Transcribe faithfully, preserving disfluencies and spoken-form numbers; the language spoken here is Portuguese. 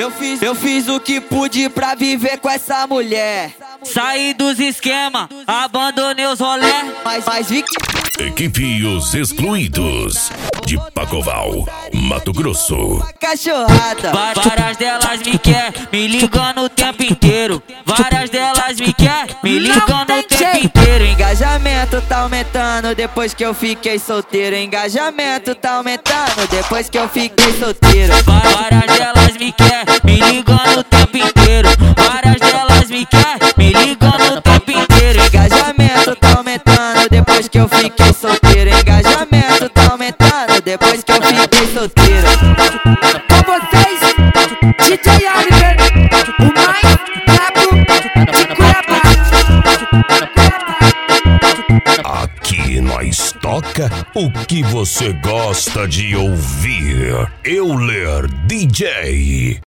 Eu fiz, eu fiz o que pude pra viver com essa mulher. Saí dos esquema, abandonei os rolé. Mas, mas vi que... Equipe Os Excluídos de Pacoval, Mato Grosso. Cachorrada. Várias delas me quer, me ligando o tempo inteiro. Várias delas me quer, me ligando o tempo inteiro. Engajamento tá aumentando depois que eu fiquei solteiro. Engajamento tá aumentando depois que eu fiquei solteiro. Várias delas me quer, me ligando o tempo inteiro. Várias delas me quer, me ligando o tempo inteiro. Engajamento tá aumentando depois que eu fiquei solteiro. Engajamento tá aumentando depois que eu fiquei solteiro. Com vocês, D J Oliver, o mais brabo de Cuiabá. Aqui nós toca o que você gosta de ouvir. Euler D J.